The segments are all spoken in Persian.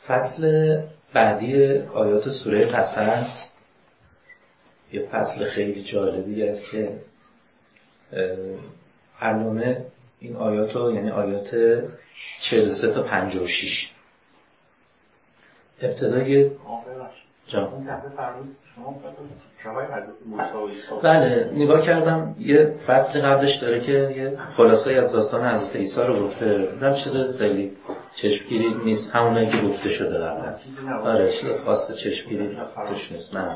فصل بعدی آیات سوره قصص یه فصل خیلی جالبیه که علامه این آیات رو، یعنی آیات 43 تا 56 ابتدای بله نگاه کردم یه فصل قبلش داره که یه خلاصه از داستان حضرت عیسی رو گفته. دیدم چیز خیلی چشمگیری نیست، همونایی که گفته شده قبلا. آره چیز خاص چشمگیری توش نیست. نه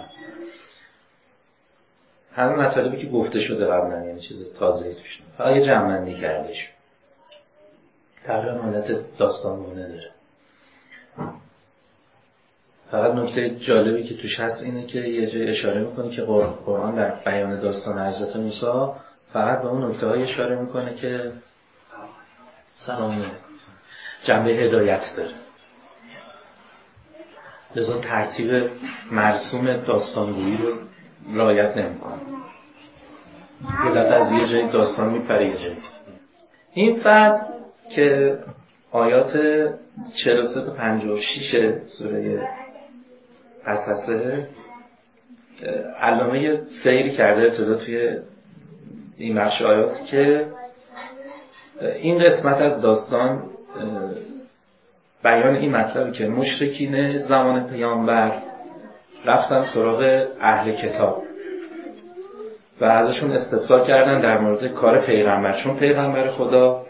همه مطالبی که گفته شده قبلا، یعنی چیز تازه‌ای توش نیست، فقط یه جمع‌بندی کردهش. تقریبا حالت داستانگونه داره. فقط نکته جالبی که توش هست اینه که یه جای اشاره میکنه که قرآن در بیان داستان حضرت موسی فقط به اون نکته‌های اشاره میکنه که جنبه هدایت داره. لذا ترتیب مرسوم داستانگویی رو رعایت نمیکنه. یه دفعه از یه جای داستان میپره یه جای. این فصل که آیات 43 تا 56 سوره قصصه، علامه یه سیری کرده ابتدا توی این بخش آیاتی که این قسمت از داستان بیان این مطلبی که مشرکین زمان پیامبر رفتن سراغ اهل کتاب و ازشون استفسار کردن در مورد کار پیغمبر، چون پیغمبر خدا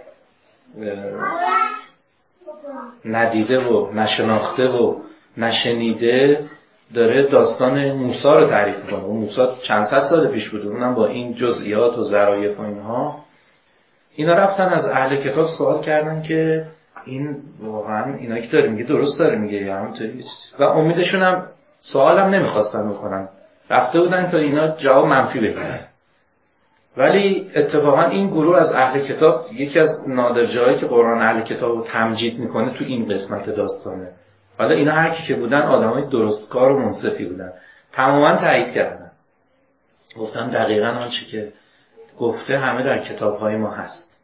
ندیده و نشناخته و نشنیده داره داستان موسی رو تعریف میکنه. و موسی چند صد سال پیش بوده، اونم با این جزئیات و ظرایف و اینها. اینا رفتن از اهل کتاب سوال کردن که این واقعا اینا که داره میگه درست داره میگه یا همونطوری، و امیدشون هم سوالم نمیخواستن بکنن، رفته بودن تا اینا جواب منفی بگیرن. ولی اتفاقا این گروه از اهل کتاب یکی از نادر جاهایی که قرآن اهل کتاب رو تمجید میکنه تو این قسمت داستانه. حالا اینا هر کی که بودن آدمای درستکار و منصفی بودن، تماما تایید کردن، گفتن دقیقاً آنچه که گفته همه در کتاب‌های ما هست.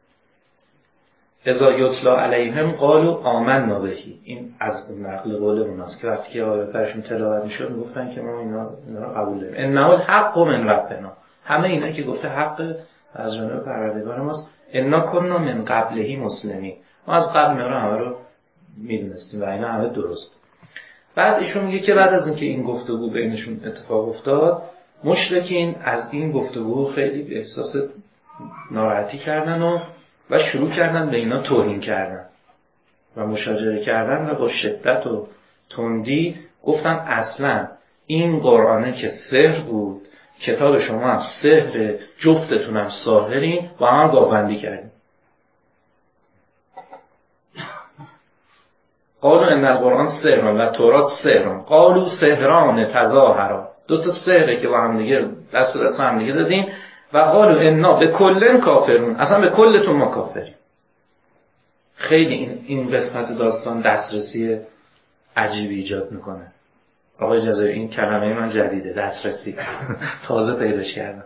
اذا یتلا علیهم قالوا آمنا به. این از نقل قول اوناست که وقتی که آیات برشون تلاوت میشد میگفتن که ما اینا رو قبول داریم. انه الحق من ربنا. همه اینا که گفته حق از جانب پروردگار ماست. انا کنا من قبلهی مسلمین. ما از قبل اینا همه رو میدونستیم و اینا همه درست. بعد ایشون میگه که بعد از اینکه این گفتگو بینشون اتفاق افتاد، مشرکین از این گفتگو خیلی احساس ناراحتی کردن و شروع کردن به اینا توهین کردن و مشاجره کردن و با شدت و تندی گفتن اصلا این قرآنه که سحر بود، کتاب شما هم سحر، جفتتون هم ساحرین، با هم گاوبندی کردیم. قالوا ان القرآن سحر و تورات سحر قالوا سحران تظاهرا. دو تا سحره که با هم دیگه دست به دست هم دیگه دادیم. و قالوا انا بکل کافرون. اصلا به کلتون ما کافریم. خیلی این قسمت داستان دسترسی عجیبی ایجاد میکنه. آقای جزایی این کلمه من جدیده، دسترسی. تازه پیداش کردم.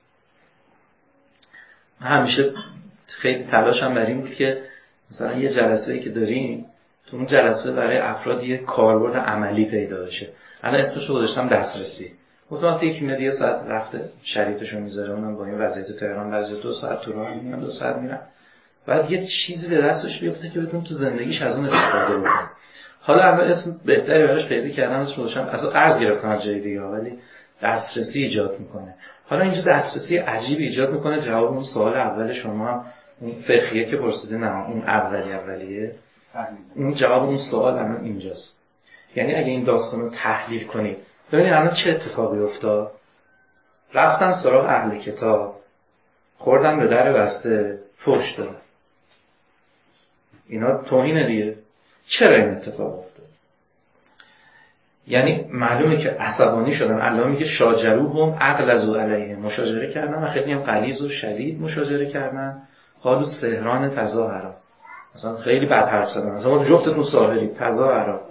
همیشه خیلی تلاشم بر این بود که مثلا یه جلسه‌ای که داریم تو اون جلسه برای افراد یه کاربرد عملی پیدا بشه. الان اسمش رو گذاشتم دسترسی. وقتی یکی میاد یه ساعت وقت شریکشو میذاره، اونم با این وضعیت تهران بعضی 2 ساعت تو راه میرن، 2 ساعت میرن، بعد یه چیزی به دستش بیفته که بتونه تو زندگیش از اون استفاده بکنه. حالا الان اسم بهتری براش پیدا کردم، اسمش رو گذاشتم اصلا قرض گرفتم از جای دیگه، ولی دسترسی ایجاد میکنه. حالا اینجا دسترسی عجیبی ایجاد میکنه. جواب اون سوال اول شما هم اون فقهیه که پرسیده، نه اون اولیه، اون جواب اون سوال الان اینجاست. یعنی اگه این داستان رو تحلیل کنید ببینید الان چه اتفاقی افتاد. رفتن سراغ اهل کتاب، خوردن به در بسته، فحش دادن. اینا توهینه دیگه. چرا این اتفاق افتاد؟ یعنی معلومه که عصبانی شدن. الله میگه شاجروهم اغلظوا علیهم. مشاجره کردن و خیلی هم غلیظ و شدید مشاجره کردن. قالوا سحران تظاهرا. مثلا خیلی بد حرف زدن. مثلا ما جفتتون ساحرید، تظاهرا.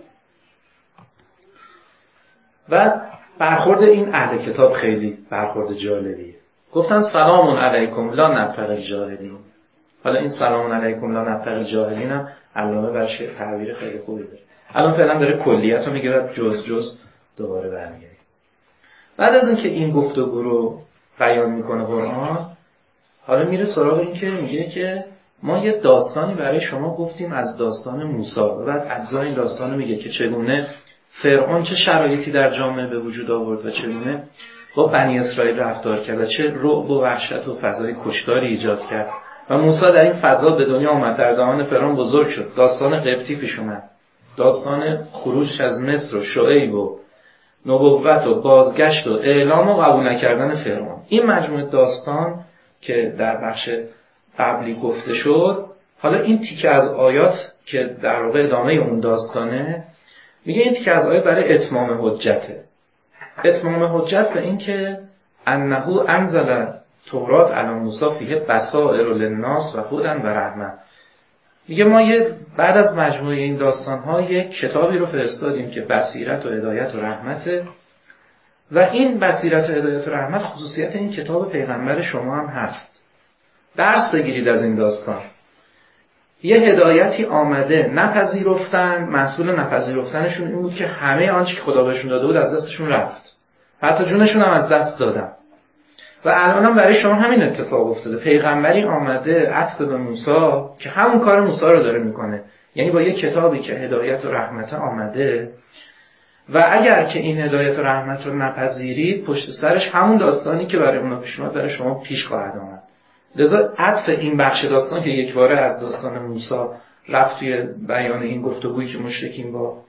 و برخورد این اهل کتاب خیلی برخورد جالبیه. گفتن سلام علیکم لا نبتغی الجاهلین. حالا این سلام علیکم لا نبتغی الجاهلین هم علامه برش تعبیر خیلی خوبی داره. الان فعلا داره کلیت رو میگه و جز دوباره برمیگردیم. بعد از اینکه این گفتگو رو بیان میکنه قرآن، حالا میره سراغ این که میگه که ما یه داستانی برای شما گفتیم از داستان موسی و بعد اجزای این داستان رو میگه که چگونه فرعون چه شرایطی در جامعه به وجود آورد و چگونه با بنی اسرائیل رفتار کرد و چه رعب و وحشت و فضای کشتاری ایجاد کرد و موسی در این فضا به دنیا آمد، در دهان فرعون بزرگ شد، داستان قبطی پیش اومد، داستان خروج از مصر و شعیب و نبوت و بازگشت و اعلام و قبول نکردن فرعون. این مجموعه داستان که در بخش قبلی گفته شد، حالا این تیکه از آیات که در واقع ادامه اون داستانه، میگه این تیکه از آیات برای اتمام حجته. اتمام حجت به این که انه انزل تورات علی موسی فیه بصائر للناس و هدی و رحمه. میگه ما بعد از مجموعه این داستان‌ها یک کتابی رو فرستادیم که بصیرت و هدایت و رحمته و این بصیرت و هدایت و رحمت خصوصیت این کتاب پیغمبر شما هم هست. درس بگیرید از این داستان. یه هدایتی آمده، نپذیرفتن، محصول نپذیرفتنشون این بود که همه آنچه که خدا بهشون داده بود از دستشون رفت، حتی جونشون هم از دست دادن. و الان هم برای شما همین اتفاق افتاده. پیغمبری آمده عطف به موسی که همون کار موسی رو داره میکنه، یعنی با یه کتابی که هدایت و رحمت آمده و اگر که این هدایت و رحمت رو نپذیرید، پشت سرش همون داستانی که برای اونا پیش اومد برای شما پیش خواهد آمد. لذا عطف این بخش داستان که یک باره از داستان موسی رفت توی بیان این گفتگویی که مشرکین با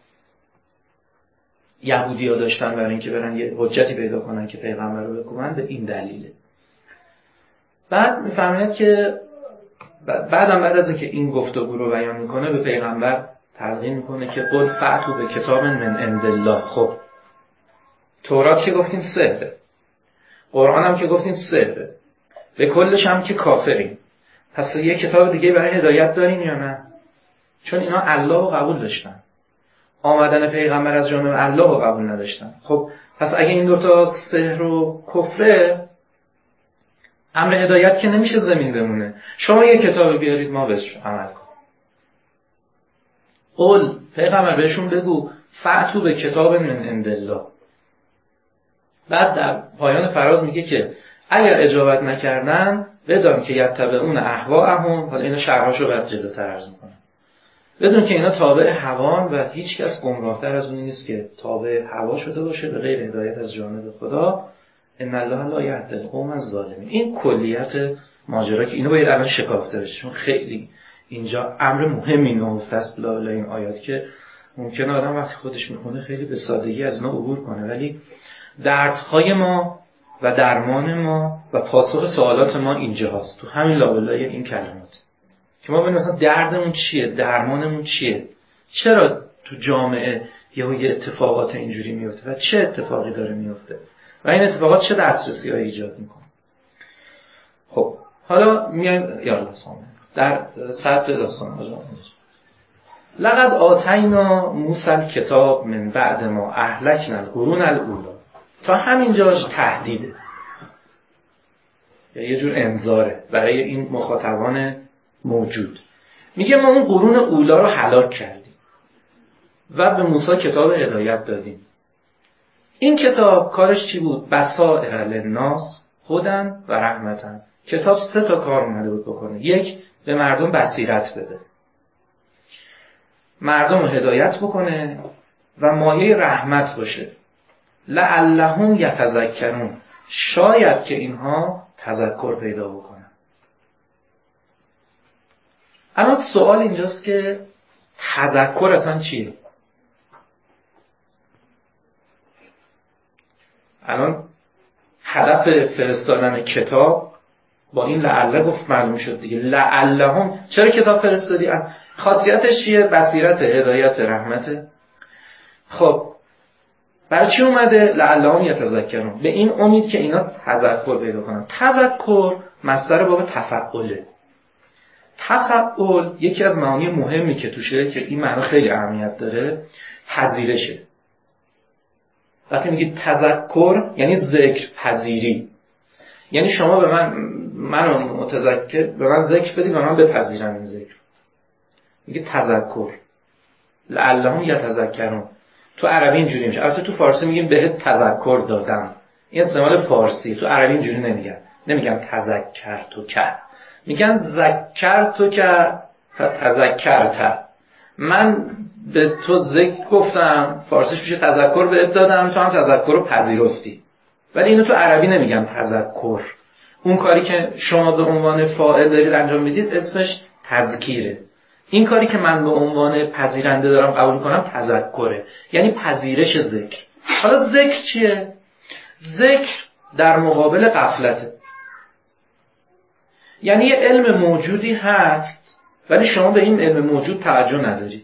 یهودی‌ها داشتن برای اینکه برن یه حجتی پیدا کنن که پیغمبر رو بکوبن، به این دلیله. بعد میفهمید که بعد از اینکه این گفتگو رو بیان میکنه به پیغمبر تلقین میکنه که قل فأتوا به کتاب من عند الله. خب تورات که گفتین سحره، قرآن هم که گفتین سحره، به کلش هم که کافرین، پس یه کتاب دیگه برای هدایت دارین یا نه؟ چون اینا الله رو قبول داشتن، آمدن پیغمبر از جانب الله رو قبول نداشتن. خب پس اگه این دوتا سحر و کفره، امر هدایت که نمیشه زمین بمونه. شما یه کتابی بیارید ما بهش عمل کنیم. قول پیغمبر بهشون بگو فأتوا به کتاب من عند الله. بعد در پایان فراز میگه که اگر اجابت نکردن بدون که یتبعون اهواءهم، حالا اینا شرحاشو بعد جلوتر عرض میکنم، بدون که اینا تابع هوان و هیچ کس گمراه‌تر از اون نیست که تابع هوا شده باشه به غیر هدایت از جانب خدا. ان الله لا یهدی القوم الظالمین. این کلیت ماجرا که اینو باید الان شکافته بشه، چون خیلی اینجا امر مهمی نهفته است لای این آیات که ممکنه آدم وقتی خودش میخونه خیلی به سادگی از اینا عبور کنه، ولی دردهای ما و درمان ما و پاسخ سوالات ما اینجا هست، تو همین لابلای این کلمات، که ما ببینیم مثلا دردمون چیه، درمانمون چیه، چرا تو جامعه یه اتفاقات اینجوری میفته و چه اتفاقی داره میفته و این اتفاقات چه دسترسی‌هایی ایجاد میکنه. خب حالا میایم یالا در صدر داستان آجان. لقد آتینا موسی الکتاب من بعد ما اهلکنا القرون الاولی. تا همینجاش تهدیده، یا یه جور انذاره برای این مخاطبان موجود. میگه ما اون قرون اولا رو هلاک کردیم و به موسی کتاب هدایت دادیم. این کتاب کارش چی بود؟ بصائر للناس هدی و رحمتن. کتاب 3 تا کار اومده بود بکنه. یک، به مردم بصیرت بده، مردم رو هدایت بکنه و مایه رحمت باشه. لعلهم یتذکرون، شاید که اینها تذکر پیدا بکنن. الان سوال اینجاست که تذکر اصلا چیه؟ الان هدف فرستادن کتاب با این لعله گفت معلوم شد دیگه. لعلهم، چرا کتاب فرستادی؟ از خاصیتش چیه؟ بصیرت، هدایت، رحمت. خب برای چی اومده؟ لعلهم یتذکرون، به این امید که اینا تذکر پیدا کنن. تذکر مصدر باب تفعله. تفعل یکی از معانی مهمی که توشه، که این معنی خیلی اهمیت داره، پذیرشه. وقتی میگید تذکر یعنی ذکر پذیری، یعنی شما به من متذکر، به من ذکر بدید و من بپذیرم این ذکر. میگه تذکر. لعلهم یتذکرون. تو عربی اینجوری میشه. البته تو فارسی میگیم بهت تذکر دادم، این استعمال فارسی. تو عربی اینجوری نمیگن تذکر تو که، میگن ذکر تو که فتذکرت. من به تو ذکر گفتم، فارسیش میشه تذکر بهت دادم، تو هم تذکر رو پذیرفتی. ولی اینو تو عربی نمیگن تذکر. اون کاری که شما به عنوان فاعل دارید انجام میدید اسمش تذکیره. این کاری که من به عنوان پذیرنده دارم قبول کنم تذکره، یعنی پذیرش ذکر. حالا ذکر چیه؟ ذکر در مقابل غفلته. یعنی یه علم موجودی هست ولی شما به این علم موجود توجه ندارید.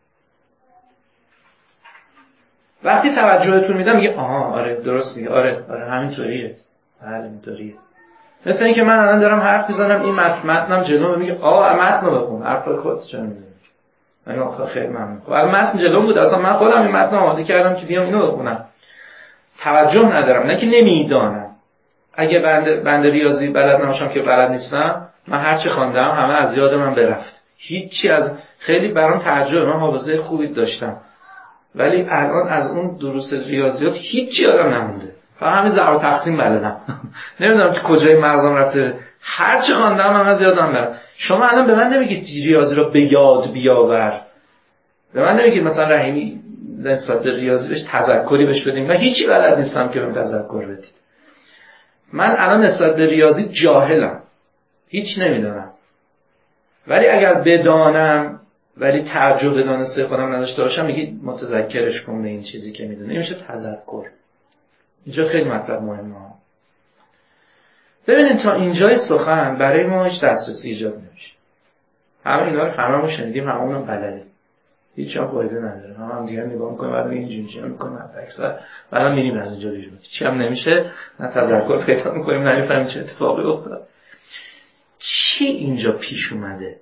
وقتی توجهتون میدم میگه آها آره درست میگه، آره همینطوریه، بله اینطوریه. مثل اینکه من الان دارم حرف میزنم، این متنم جلومه، میگه متنو بخون، حرفای خودت چرا میزنی؟ من آخه خیلی ممنون. خب الان متن جلوم بود، اصلا من خودم این متن آماده کردم که بیام اینو بخونم. توجه ندارم، نه که نمیدانم. اگه بنده ریاضی بلد نباشم که بلد نیستم، من هر چی خواندم همه از یاد من برفت. هیچی از خیلی برام تعجب، من حافظه خوبی داشتم ولی الان از اون دروس ریاضیات هیچی یادم نمونده. فقط همین ضرب و تقسیم بلدم. نمیدونم تو کجای مغزم رفته، هر چی خواندم هم از یادم نره. شما الان به من نمیگید ریاضی رو به یاد بیاور، به من نمیگید مثلا رحیمی نسبت به ریاضی بهش تذکری بهش بدیم. من هیچی بلد نیستم که بهم تذکر بدید. من الان نسبت به ریاضی جاهلم، هیچ نمیدونم. ولی اگر بدانم ولی تعجب به دانسته خودم نداشته باشم، میگید متذکرش کن به این چیزی که میدونه. این میشه تذکر. اینجا خیلی مطلب مهمه. ببینید تا اینجای سخن برای ما هیچ دسترسی ایجاد نمیشه. همه اینا رو هممون شنیدیم، هممون بلدیم. هیچ هم فایده نداره. هم دیگه نگاه می‌کنیم، بعد اینجوری می‌کنیم، اکثر بعدا میریم از اینجا بیرون. چی هم نمیشه، نه تذکر پیدا می‌کنیم، نه می‌فهمیم چه اتفاقی افتاد. چی اینجا پیش اومده؟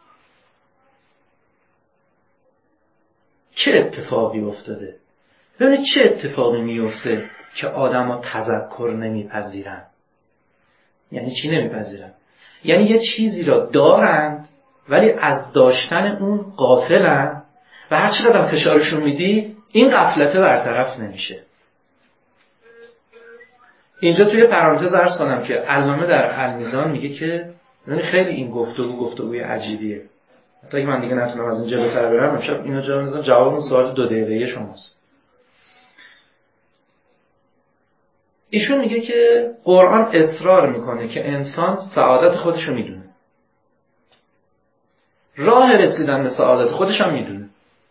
چه اتفاقی افتاده؟ ببینید چه اتفاقی میفته که آدم‌ها تذکر نمیپذیرن. یعنی چی نمیپذیرن؟ یعنی یه چیزی را دارند ولی از داشتن اون غافلن و هر چقدر فشارشون میدی این غفلته برطرف نمیشه. اینجا توی پرانتز عرض کنم که علامه در المیزان میگه که خیلی این گفتگوی عجیبیه. حتی اگه من دیگه نتونم از این جلوتر برم، امشب اینو جا میذارم جواب اون سوال 2 دقیقه‌ای شماست. ایشون میگه که قرآن اصرار میکنه که انسان سعادت خودش رو میدونه، راه رسیدن به سعادت خودش هم میدونه.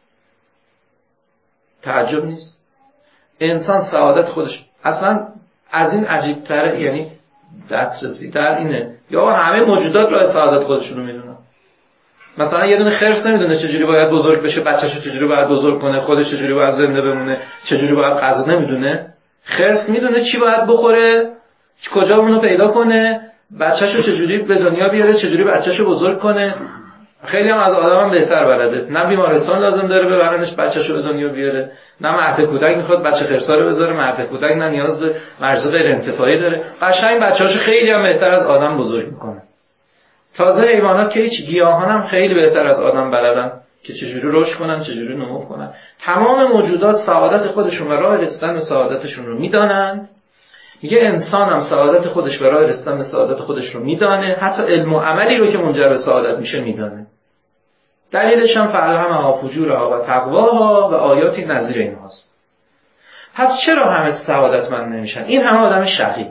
تعجب نیست؟ انسان سعادت خودش اصلا از این عجیب‌تره، یعنی دسترسی تر اینه یا همه موجودات راه سعادت خودشون رو میدونن. مثلا یه دونه خرس نمیدونه چجوری باید بزرگ بشه، بچه‌شو چجوری باید بزرگ کنه، خودش چجوری باید زنده بمونه، چجوری باید غذا نمیدونه. خرس میدونه چی باید بخوره، کجا اونو پیدا کنه، بچه‌شو چجوری به دنیا بیاره، چجوری بچه‌شو بزرگ کنه. خیلی هم از آدمم بهتر بلده. نه بیمارستان لازم داره ببرنش بچه‌شو به دنیا بیاره، نه مهد کودک میخواد بچه خرسا رو بذاره مهد کودک، نه نیاز به مرز غیر انتفاعی داره. قشنگ بچه‌هاشو خیلی هم بهتر از آدم بزرگ میکنه. تازه حیوانات که هیچ، گیاهان هم خیلی بهتر از آدم بلدن که چجوری رشد کنن، چجوری نمو کنن. تمام موجودات سعادت خودشون و راه رسیدن به سعادتشون رو میدانند. میگه انسان هم سعادت خودش و راه رسیدن به سعادت خودش رو میدانه، حتی علم و عملی رو که منجر به سعادت میشه میدانه. دلیلش هم فالهمها فجورها و تقواها و آیاتی نظیر اینهاست. پس چرا همه سعادتمند نمیشن؟ این همه آدم شقی.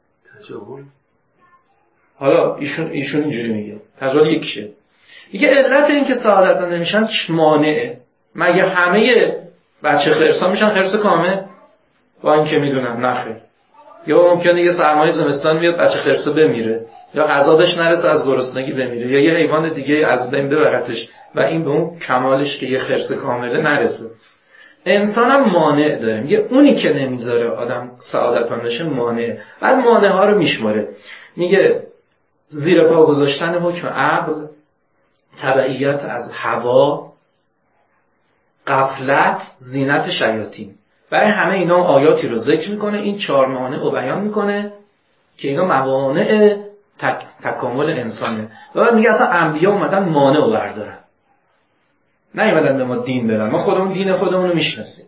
حالا ایشون اینجوری میگه، تجربه یکیه. میگه علت این که سعادتمند نمیشن مانعه. مگه همه بچه خرسا میشن خرس کامل؟ با اینکه میدونم نخیر. یا ممکنه یه سرمای زمستان بیاد بچه خرسا بمیره، یا غذا بهش نرسه از گرسنگی بمیره، یا یه حیوان دیگه از بین ببرتش و این به اون کمالش که یه خرس کامله نرسه. انسان هم مانع داره. میگه اونی که نمیذاره آدم سعادتمند بشه مانعه. بعد مانع ها رو میشماره. میگه زیر پا گذاشتن حکم عقل، تبعیت از هوا، غفلت، زینت شیاطین. برای همه اینا آیاتی رو ذکر میکنه. این 4 مانع رو بیان میکنه که اینا موانع تکامل انسانه. و بعد میگه اصلا انبیا اومدن مانع رو بردارن. نیومدن به ما دین بدن، ما خودمون دین خودمون رو میشناسیم.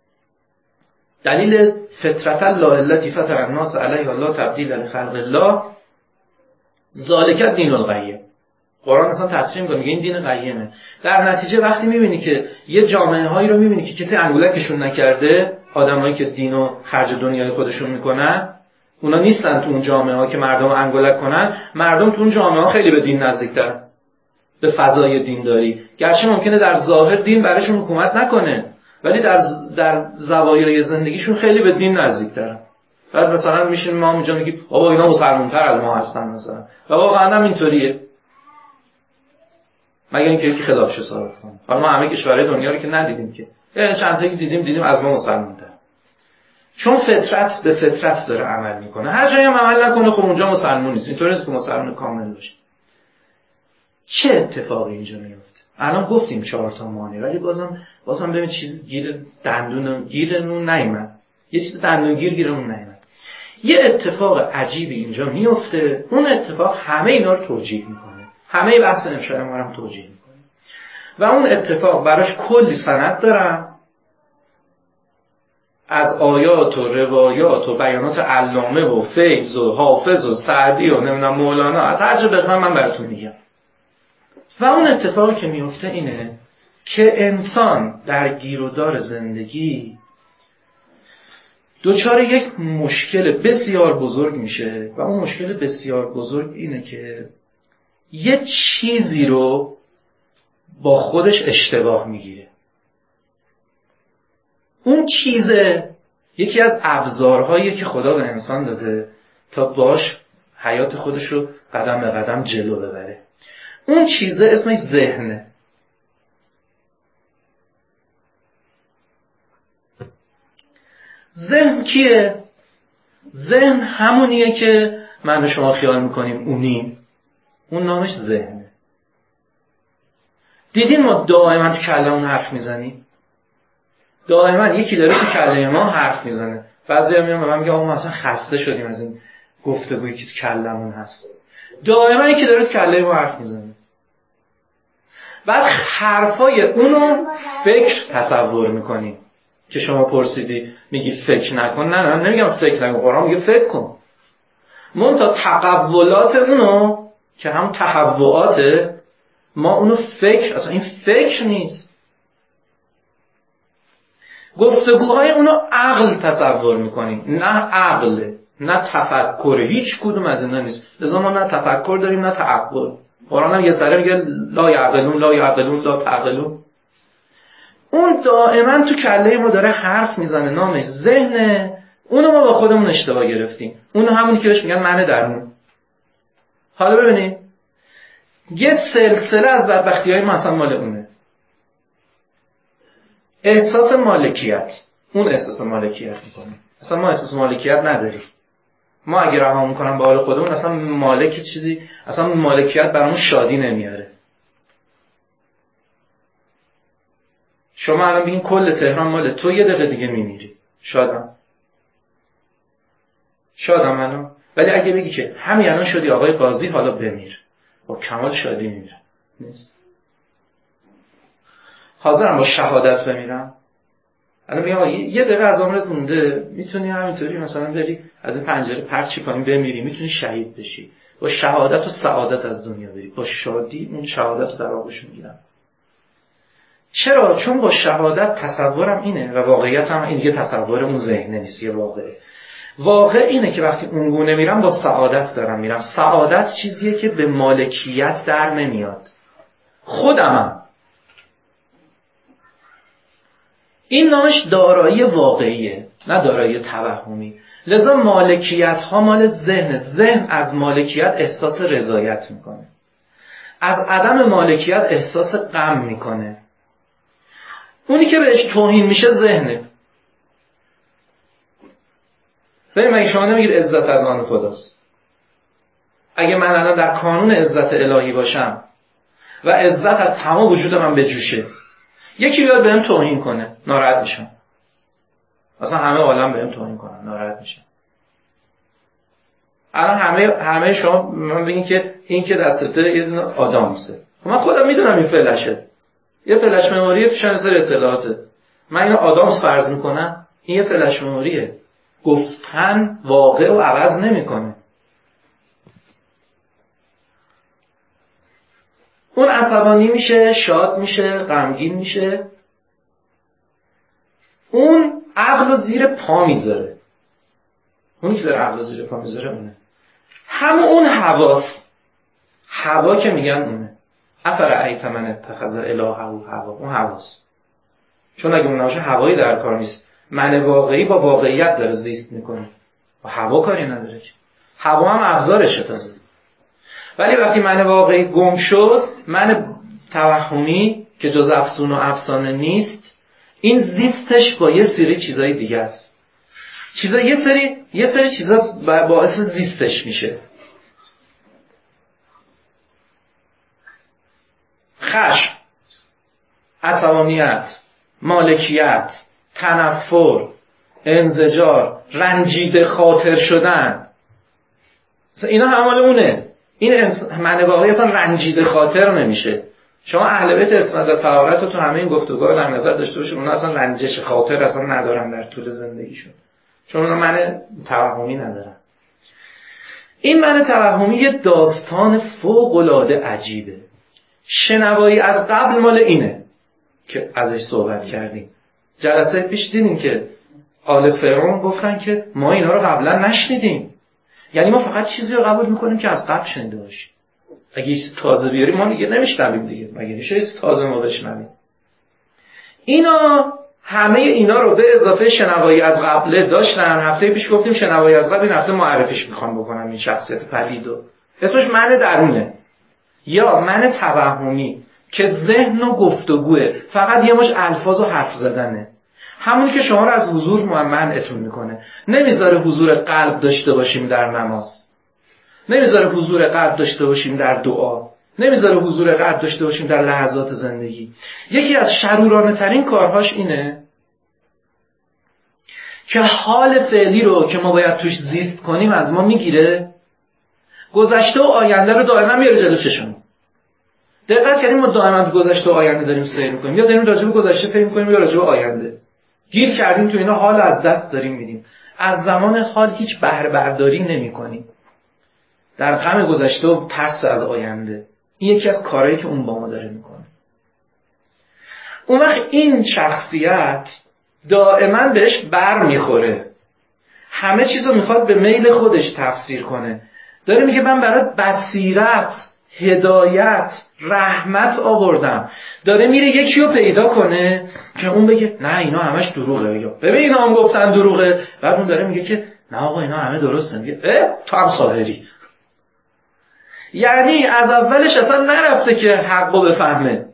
دلیل فطرت الله التي فطر الناس علیها لا تبدیل لخلق الله ذالک الدین القیم. قرآن اصلا تصریح میکنه، میگه این دین قیمه. در نتیجه وقتی میبینی که یه جامعه هایی رو میبینی که کسی انگولکشون نکرده، آدمایی که دینو خرج دنیای خودشون میکنن، اونا نیستن تو اون جامعه ها که مردم انگولک کنن. مردم تو اون جامعه ها خیلی به دین نزدیکترن، به فضای دینداری. گرچه ممکنه در ظاهر دین براشون حکومت نکنه، ولی در زوایای زندگیشون خیلی به دین نزدیکترن. بعد مثلا میشین ما اینجا میگیم بابا اینا مسلمان‌تر از ما هستن مثلا، و واقعا هم اینطوریه، مگر اینکه یکی خلافش ثابت کنه. حالا ما همه کشورهای دنیا رو که ندیدیم که، چند تا که دیدیم از ما مسلمان‌تر. چون فطرت به فطرت داره عمل میکنه. هر جایی هم عمل نکنه خب اونجا مسلمان نیست. اینطوری نیست که مسلمان کامل باشه. چه اتفاقی اینجا میفته؟ الان گفتیم 4 تا مانع، ولی بازم ببین چیزی گیرمون نیامد. یه چیز دندونگیر گیرمون نیامد. یه اتفاق عجیبی اینجا میفته. اون اتفاق همه اینا رو توجیه میکنه. همه بحث امشب ما رو هم توجیه میکنه. و اون اتفاق براش کلی سند دارم، از آیات و روایات و بیانات علامه و فیض و حافظ و سعدی و نمیدونم مولانا، از هر جا بخوام من براتون میگم. و اون اتفاقی که میفته اینه که انسان در گیرودار زندگی دوچار یک مشکل بسیار بزرگ میشه. و اون مشکل بسیار بزرگ اینه که یه چیزی رو با خودش اشتباه میگیره. اون چیزه یکی از ابزارهایی که خدا به انسان داده تا باش حیات خودش رو قدم به قدم جلو ببره. اون چیزه اسمش ذهنه. ذهن کیه؟ ذهن همونیه که من و شما خیال میکنیم اونیم. اون نامش ذهنه. دیدین ما دائما تو کلمون حرف میزنیم؟ دائما یکی داره تو کله ما حرف میزنه. بعضی هم میان به من میگن ما اصلا خسته شدیم از این گفتگویی که تو کلمون هست. دائما یکی داره تو کله ما حرف میزنه. بعد حرفای اونو فکر تصور میکنیم. که شما پرسیدی میگی فکر نکن. نه نمیگم فکر نکن، قرآن میگه فکر کن. منتها تقولات اونو که هم تهوعاته، ما اونو فکر، اصلا این فکر نیست. گفتگوهای اونو عقل تصور میکنیم، نه عقل، نه تفکر. هیچ کدوم از اینا نیست. لذا ما نه تفکر داریم نه تعقل. قرآن هم یه سره میگه لا یعقلون لا یعقلون لا تعقلون. اون دائما تو کله ما داره حرف میزنه، نامش ذهنه. اونو ما با خودمون اشتباه گرفتیم. اونو همونی که بهش میگن من درون. حالا ببینید یه سلسله از بدبختی‌های ما اصلا مال اونه. احساس مالکیت. اون احساس مالکیت میکنه. اصلا ما احساس مالکیت نداریم. ما اگه رها میکنم به حال خودمون، اصلا مالک چیزی، اصلا مالکیت برامون شادی نمیاره. شما الان بگین کل تهران مال تو، یه دقیقه دیگه میمیری. شادم الان. ولی اگه بگی که همین الان شدی آقای قاضی، حالا بمیر، با کمال شادی میمیره. نیست. حاضرم با شهادت بمیرم. الان میگم یه دقیقه از عمرت مونده، میتونی همینطوری مثلا بری از این پنجره پرچی پایین بمیری، میتونی شهید بشی، با شهادت و سعادت از دنیا بری، با شادی اون شهادت رو در آغوش میگیرم. چرا؟ چون با شهادت تصورم اینه و واقعیت هم این دیگه تصور اون ذهنه نیست، یه واقع اینه که وقتی اونگونه میرم با سعادت دارم میرم. سعادت چیزیه که به مالکیت در نمیاد. خودمم. این نامش دارایی واقعیه، نه دارایی توهمی. لذا مالکیت ها مال ذهن. ذهن از مالکیت احساس رضایت میکنه، از عدم مالکیت احساس غم میکنه. اونی که بهش توهین میشه ذهنه. ببین مگه شما نمیگید عزت از آن خداست؟ اگه من الان در کانون عزت الهی باشم و عزت از تمام وجود من بجوشه، یکی بیاد بهم توهین کنه، ناراحت میشم. اصلا همه عالم بهم توهین کنن، ناراحت میشم. الان همه شما من بگین که این که دستته یه دونه آدامسه. من خودم میدونم این فلشه. یه فلش مموری توش هم سر اطلاعاته. من اینو آدامس فرض میکنم، این یه فلش مموریه. گفتن واقع رو عوض نمیکنه. اون عصبانی میشه، شاد میشه، غمگین میشه، اون عقل رو زیر پا میذاره. اونی که داره عقل رو زیر پا میذاره اونه. همون اون حواس، هوا که میگن اونه. افرأیت من اتخذ الهه هوا، اون حواس. چون اگه اون نباشه هوایی در کار نیست. من واقعی با واقعیت داره زیست میکنه، با هوا کاری نداره که. هوا هم ابزارشه تازه. ولی وقتی من واقعی گم شد، من توهمی که جز افسون و افسانه نیست، این زیستش با یه سری چیزای دیگه است. یه سری چیزا باعث زیستش میشه. خشم، عصبانیت، مالکیت، تنفر، انزجار، رنجیده خاطر شدن، اینا همال اونه. این معنی واقعی اصلا رنجیده خاطر نمیشه. شما اهل بیت اسمت و طهارت رو تو همه این گفتگوها در نظر داشته باشید، اونا اصلا رنجش خاطر اصلا ندارن در طول زندگیشون، چون اونا معنی توهمی ندارن. این معنی توهمی یه داستان فوق‌العاده عجیبه. شنوایی از قبل مال اینه که ازش صحبت کردیم. جلسه پیش دیدیم که آل فرعون گفتن که ما اینا رو قبلا نشنیدیم. یعنی ما فقط چیزی رو قبول میکنیم که از قبل شنیده باشیم. اگه یه چیز تازه بیاریم ما دیگه نمیشنویم دیگه. مگه میشه یه چیز تازه ما بشنویم؟ اینا همه اینا رو به اضافه شنوایی از قبل داشتن. هفته پیش گفتیم شنوایی از قبل، این هفته معرفیش میخوام بکنم. این شخصیت پلیدو اسمش من درونه یا من توهمی که ذهن و گفتگوه، فقط یه مش الفاظ و حرف زدنه. همونی که شما رو از حضور منعتون میکنه. نمیذاره حضور قلب داشته باشیم در نماز، نمیذاره حضور قلب داشته باشیم در دعا، نمیذاره حضور قلب داشته باشیم در لحظات زندگی. یکی از شرورانه ترین کارهاش اینه که حال فعلی رو که ما باید توش زیست کنیم از ما میگیره، گذشته و آینده رو دائما میاره جلو چشمون. دقت کردیم ما دائما گذشته و آینده داریم سیر میکنیم، یا داریم راجع به گذشته فکر میکنیم یا راجع به آینده. گیر کردیم تو اینا، حال از دست داریم میدیم. از زمان حال هیچ بهره برداری نمیکنیم، در غم گذشته و ترس از آینده. این یکی از کارهایی که اون با ما داره میکنه. اون وقت این شخصیت دائما بهش بر میخوره، همه چیزو میخواد به میل خودش تفسیر کنه. داره میگه من برای بصیرت، هدایت، رحمت آوردم. داره میره یکی رو پیدا کنه که اون بگه نه اینا همش دروغه، یا ببین اینا هم گفتن دروغه. بعد اون داره میگه که نه آقا اینا همه درسته. میگه تو هم ساحری. یعنی از اولش اصلا نرفته که حقو بفهمه.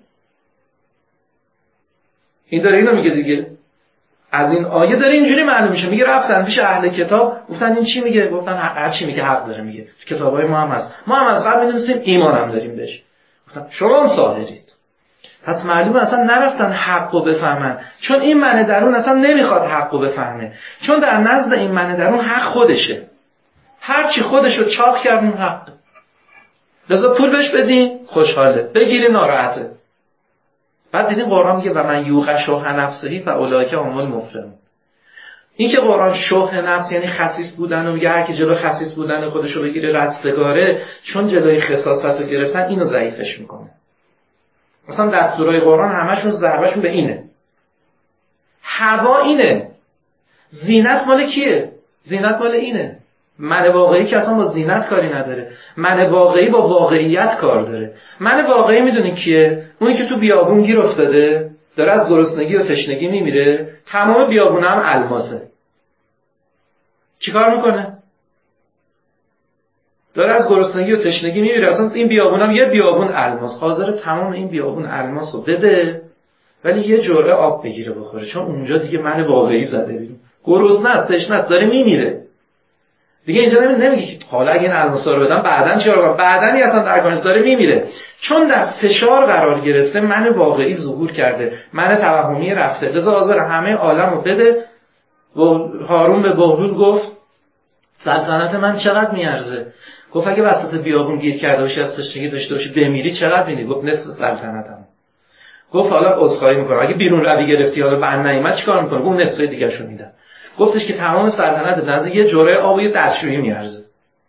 این داره اینو میگه دیگه. از این آیه داره اینجوری معلوم میشه. میگه رفتن پیش اهل کتاب گفتن این چی میگه؟ گفتن هر چی میگه حق داره میگه. کتابای ما هم هست، ما هم از قبل میدونستیم، ایمان هم داریم بهش. گفتن شما هم ساحرید. پس معلومه اصلا نرفتن حقو بفهمن، چون این معنی درون اصلا نمیخواد حقو بفهمه، چون در نزد این معنی درون حق خودشه. هر چی خودشو چاق کردن حق. لذا پول بهش بدین خوشحاله، بگیری ناراحته. بعد دیدیم قرآن میگه و من یوق شح نفسه فاولئک هم المفلحون. این که قرآن شح نفس یعنی خسیس بودن و میگه هر کی جلو خسیس بودن خودشو بگیره رستگاره، چون جلوی خساست رو گرفتن اینو ضعیفش میکنه. مثلا دستورای قرآن همشون ضربشون به اینه. هوا اینه. زینت مال کیه؟ زینت مال اینه. من واقعی که اصلا با زینت کاری نداره. من واقعی با واقعیت کار داره. من واقعی میدونی کیه؟ اونی که تو بیابون گیر افتاده، داره از گرسنگی و تشنگی میمیره، تمام بیابون هم الماسه. چیکار میکنه؟ داره از گرسنگی و تشنگی میمیره. اصلا این بیابون هم یه بیابون الماس، حاضر تمام این بیابون الماس رو بده ولی یه جرعه آب بگیره بخوره، چون اونجا دیگه من واقعی زده بیرون. گرسنه است، تشنه است، داره میمیره. دیگه اینجا نمیگه که حالا اگه این الماسا رو بدم بعدن چیکار کنم؟ بعدنی اصلا در کارش داره میمیره، چون در فشار قرار گرفته. من واقعی ظهور کرده، من توهمی رفته، لذا حاضر همه عالم رو بده. و هارون به بهلول گفت سلطنت من چقدر میارزه؟ گفت اگه وسط بیابون گیر کرده باشی، از تشنگی داشته باشی، بمیری چقدر میدی؟ گفت نصف سلطنتم. گفت حالا عذرخواهی میکنم اگه بیرون روی گرفتی حالا بند نیامد چیکار میکنه؟ اون نصفه دیگه‌شو میدم. گفتش که تمام سلطنت نزد یه جرعه آب و یه دستشویی میارزه.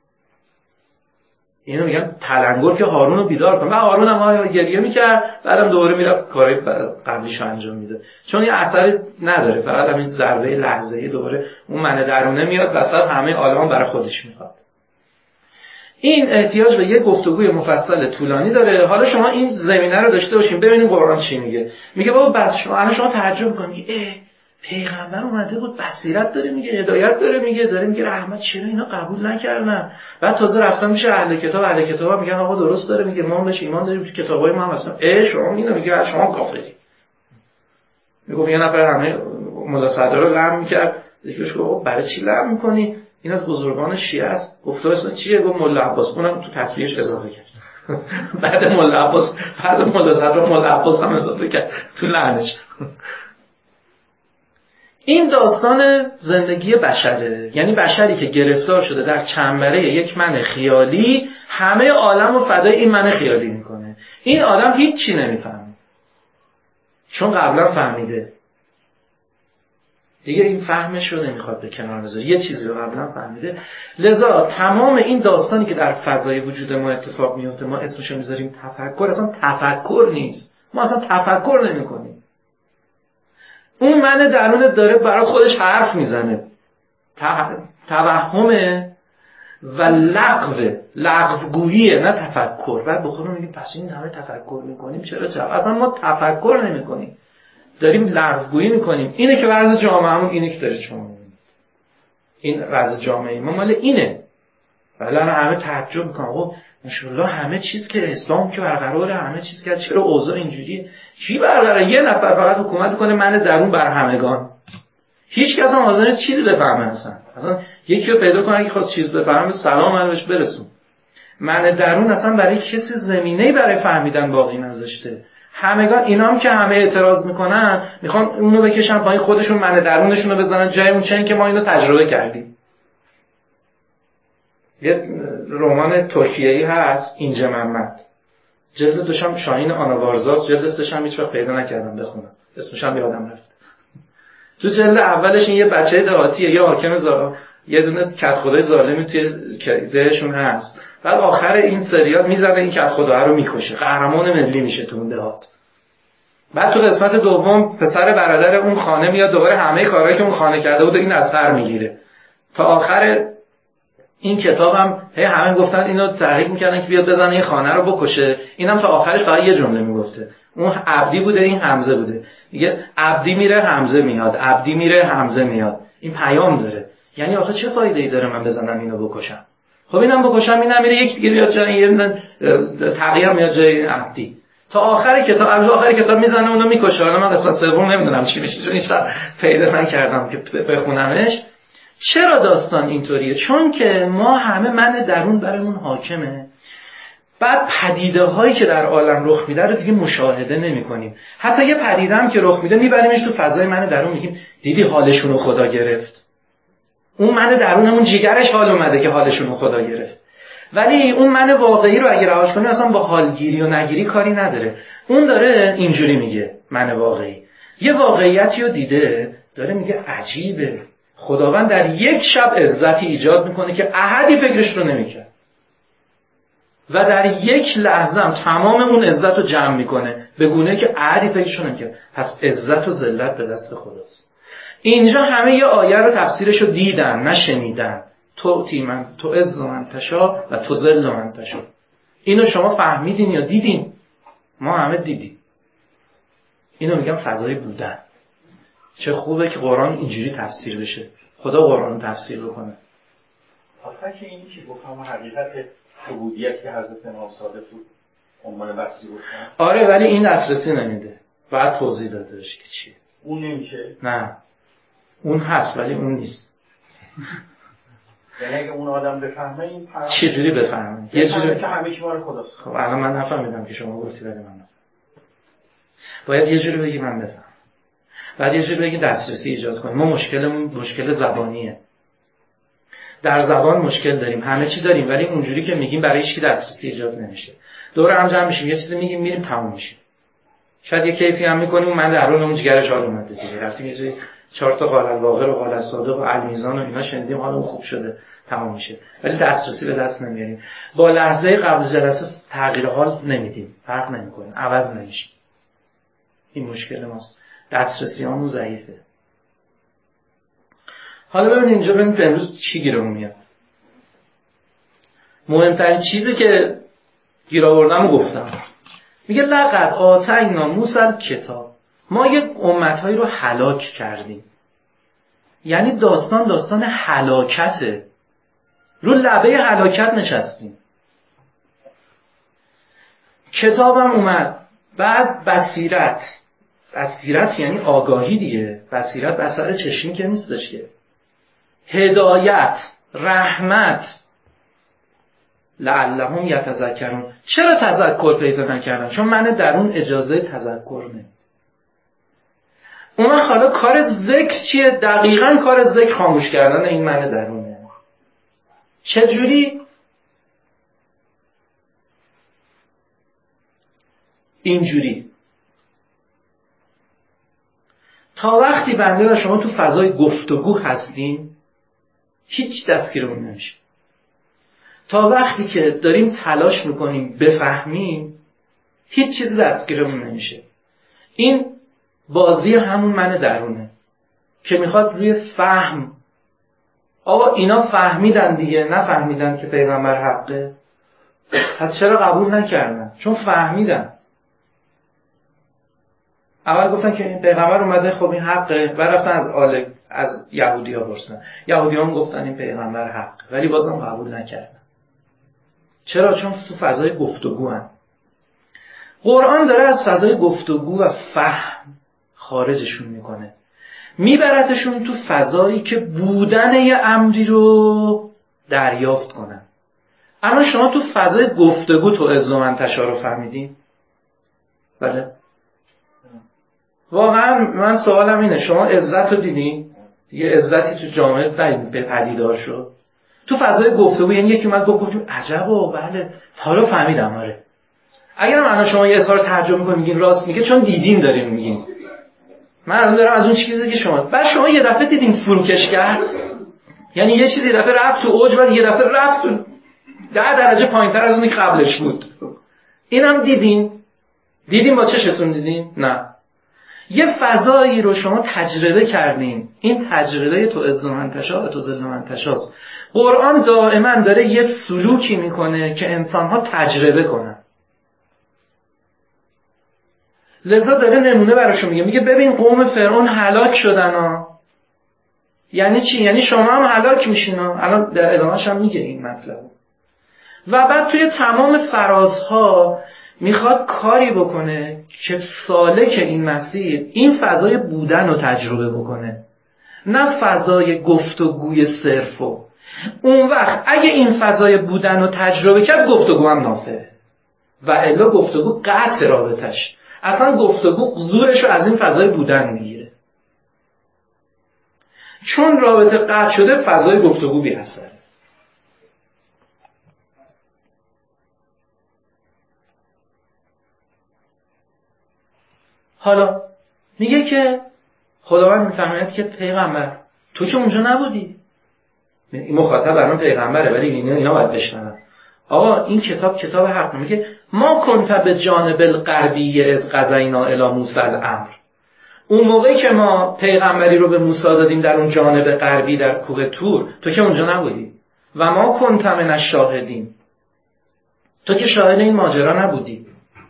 اینو میگن تلنگر که هارون رو بیدار کنه. و هارون هم گریه میکرد، بعدم دوباره میرفت کارهای قبلیشو انجام میده، چون یه اثری نداره، فقط همین ضربه لحظه‌ای دوباره اون من درونه میاد وسط، همه عالم برای خودش میخواد. این احتیاج به یه گفتگوی مفصل طولانی داره. حالا شما این زمینه رو داشته باشین ببینید قرآن چی میگه. میگه بابا بس شما تعجب میکنید پیغمبر اومده بود بصیرت داره میگه، هدایت داره میگه رحمت، چرا اینا قبول نکردن؟ بعد تازه رفتن میشه اهل کتاب میگن آقا درست داره میگه، ما بهش ایمان داریم، تو کتابای ما هم اصلا شما اینو میگه شما کافری. میگه یه نفر همه ملا صدرا رو لعن میکرد، یکیش گفت برای چی لعن میکنی؟ این از بزرگان شیعه است. گفت اسم چیه؟ گفت ملا عباس. اونم تو تصویرش اضافه کرد. بعد ملا عباس، بعد ملا صدرا ملا عباس هم اضافه کرد تو لعنش. این داستان زندگی بشره، یعنی بشری که گرفتار شده در چنبره یک من خیالی، همه عالم رو فدای این من خیالی میکنه. این آدم هیچی نمیفهمه چون قبلا فهمیده دیگه، این فهمش رو نمیخواد به کنار بذاره، یه چیزی رو قبلا فهمیده. لذا تمام این داستانی که در فضای وجود ما اتفاق میفته ما اسمشو میذاریم تفکر. اصلا تفکر نیست، ما اصلا تفکر نمیکنیم. اون من درونت داره برای خودش حرف میزنه، توهمه و لغوگوییه، نه تفکر. بعد به خودمون میگیم پس این همه تفکر میکنیم چرا اصلا ما تفکر نمیکنیم، داریم لغوگویی میکنیم. اینه که وضع جامعهمون اینه که دارید شما میبینید. این وضع جامعه ما مال اینه. ولی همه تعجب میکنن آقا ماشاءالله همه چیز که اسلام که برقراره، همه چیز که چرا اوضاع اینجوریه؟ کی برقراره؟ یه نفر فقط حکومت میکنه من درون بر همگان. هیچ کس هم حاضر نیست چیزی بفهمه اصلا یکی رو پیدا کنه که خواست چیز بفهمه سلام علیکش برسون. من درون اصلا برای کسی زمینه‌ای برای فهمیدن باقی نذاشته. همگان اینام که همه اعتراض میکنن میخوان اونو بکشن پایین، خودشون من درونشون رو بزنن جای اون چنین که ما اینو تجربه کردیم. یه رمان ترکیه‌ای هست اینجا محمد، جلد دوشم شاهین آناوارزاست، جلد سه‌شم هیچ وقت پیدا نکردم بخونم، اسمش هم یادم رفت. تو جلد اولش این یه بچه دهاتیه، یه حاکم یه دونه کت خدای ظالمی توی دهشون هست، بعد آخر این سریال میزنه این کت خداها رو میکشه، قهرمان ملی میشه تو اون دهات. بعد تو قسمت دوم پسر برادر اون خانه میاد دوباره همه کارهایی که اون خانه کرده بود این از سر میگیره. تا آخر این کتابم همه گفتن اینو تحریک میکردن که بیاد بزنه این خانه رو بکشه، اینم تا آخرش فقط یه جمله میگفته. اون عبدی بوده این حمزه بوده، میگه عبدی میره حمزه میاد، عبدی میره حمزه میاد. این پیام داره، یعنی آخه چه فایده‌ای داره من بزنم اینو بکشم؟ خب اینم بکشم اینم میره یک دیگه بیاد جای یه تغییر میاد جای عبدی. تا آخر کتاب، آخر کتاب میزنه اونو میکشه. حالا من قسمت سوم نمیدونم چی میشه چون هیچ وقت پیدا نکردم که بخونمش. چرا داستان اینطوریه؟ چون که ما همه من درون برامون حاکمه. بعد پدیده هایی که در عالم رخ میده رو دیگه مشاهده نمی کنیم. حتی یه پدیده هم که رخ میده میبریمش تو فضای من درون، میگیم دیدی حالشون رو خدا گرفت. اون من درونمون جیگرش حال اومده که حالشون رو خدا گرفت. ولی اون من واقعی رو اگه رهاش کنیم اصلا با حالگیری و نگیری کاری نداره. اون داره اینجوری میگه من واقعی. یه واقعیتی رو دیده داره میگه عجیبه. خداوند در یک شب عزتی ایجاد میکنه که احدی فکرش رو نمیکرد و در یک لحظه هم تمام اون عزت رو جمع میکنه به گونه‌ای که احدی فکرش رو نمیکرد. پس عزت و ذلت به دست خداست. اینجا همه یه آیه رو تفسیرش رو دیدن نشنیدن. تو تیمن تو عز من تشا و تو ذل من تشا. اینو شما فهمیدین یا دیدین؟ ما همه دیدیم. اینو میگم فضای بودن. چه خوبه که قرآن اینجوری تفسیر بشه. خدا قرآن رو تفسیر بکنه. آخه که اینی که گفتم حقیقت عبودیت که حضرت امام صادق تو عنوان بصری گفتن. آره ولی این دسترسی نمیده. بعد توضیح دادهش که چیه. اون نمیشه؟ نه. اون هست ولی اون نیست. یعنی اگه اون آدم بفهمه این چه جوری بفهمه؟ یه جوری که همه چی مال خداست. خب الان من نفهمیدم که شما گفتی ولی من نفهمیدم. باید یه جوری بگی من بفهمم. بعد یه جوری بگی دسترسی ایجاد کنیم. ما مشکلمون مشکل زبانیه. در زبان مشکل داریم، همه چی داریم ولی اونجوری که میگیم برای هیچ کی دسترسی ایجاد نمیشه. دور هم جمع میشیم یه چیزی میگیم میریم تموم میشه. شاید یه کیفی هم میکنیم من درون اون جگرش حال اومده دیگه، رفتیم یه جایی 4 تا قال الواقع و قال الصادق و المیزان و اینا شنیدیم، حالمون خوب شده، تمام میشه. ولی دسترسی به دست نمیاریم. با لحظه قبل جلسه تغییر حال نمیدیم، فرق نمیکنه، عوض نمیشه. این مشکل ماست، دسترسیامون ضعیفه. حالا ببینید اینجا ببینید امروز چی گیرمون میاد. مهمترین چیزی که گیر آوردم و گفتم، میگه لقد آتینا موسی الکتاب، ما یک امتهایی رو هلاک کردیم. یعنی داستان هلاکته، رو لبه هلاکت نشستیم. کتابم اومد، بعد بصیرت یعنی آگاهی دیگه، بصیرت بصر چشمی که نیستش که، هدایت، رحمت، لعلهم یتذکرون. چرا تذکر پیدا نکردن؟ چون من درون اجازه تذکر نه. اون حالا کار ذکر چیه؟ دقیقاً کار ذکر خاموش کردن این من درونه. چجوری؟ اینجوری. تا وقتی بنده و شما تو فضای گفتگو هستیم هیچ دستگیرمون نمیشه. تا وقتی که داریم تلاش میکنیم بفهمیم هیچ چیز دستگیرمون نمیشه. این بازی همون من درونه که میخواد روی فهم، آقا اینا فهمیدن دیگه، نفهمیدن که پیغمبر حقه، پس چرا قبول نکردن؟ چون فهمیدن. اول گفتن که این پیغمبر اومده، خب این حقه، بعد رفتن از یهودی‌ها پرسیدن، یهودی‌ها گفتن این پیغمبر حقه، ولی بازم قبول نکردن. چرا؟ چون تو فضای گفتگو هن. قرآن داره از فضای گفتگو و فهم خارجشون میکنه، میبرتشون تو فضایی که بودن یه امری رو دریافت کنن. اما شما تو فضای گفتگو تو عز و منتشا رو فهمیدین؟ بله. واقعا من سوالم اینه، شما عزت رو دیدین؟ یه عزتی تو جامعه به پدیدار شد تو فضای گفتگو. یعنی یکی اومد گفتیم عجبا، بله حالا فهمیدم. آره اگر من شما یه اظهار ترجمه کنید میگین راست میگه، چون دیدین دارین میگین. من الان دارم از اون چیزی که شما یه دفعه دیدین فروکش کرد، یعنی یه چیزی یه دفعه رفت تو اوج، بعد یه دفعه رفت 10 درجه پایینتر از اونی که قبلش بود. اینم دیدین با چشتون دیدین؟ نه. یه فضایی رو شما تجربه کردین. این تجربه تو عز و منتشا و تو ذل و منتشاست. قرآن دائما داره یه سلوکی میکنه که انسان‌ها تجربه کنن. لذا داره نمونه براشون میگه ببین قوم فرعون هلاک شدن ها. یعنی چی؟ یعنی شما هم هلاک میشین ها. الان در ادامهش هم میگه این مطلب. و بعد توی تمام فرازها میخواد کاری بکنه که سالک این مسیر این فضای بودن رو تجربه بکنه، نه فضای گفتگوی صرفو. اون وقت اگه این فضای بودن رو تجربه کرد گفتگو هم نافعه، و الا گفتگو قطع رابطش. اصلا گفتگو زورش رو از این فضای بودن میگیره. چون رابطه قطع شده فضای گفتگو بی اثره. حالا میگه که خداوند میفهمید که پیغمبر تو که اونجا نبودی. این مخاطب برام پیغمبره ولی اینا باید بشنون. آقا این کتاب حق. میگه ما کنت به جانب الغربی از قضینا الی موسی الامر. اون موقعی که ما پیغمبری رو به موسی دادیم در اون جانب غربی در کوه طور، تو که اونجا نبودی. و ما کنت من الشاهدین، تو که شاهد این ماجرا نبودی.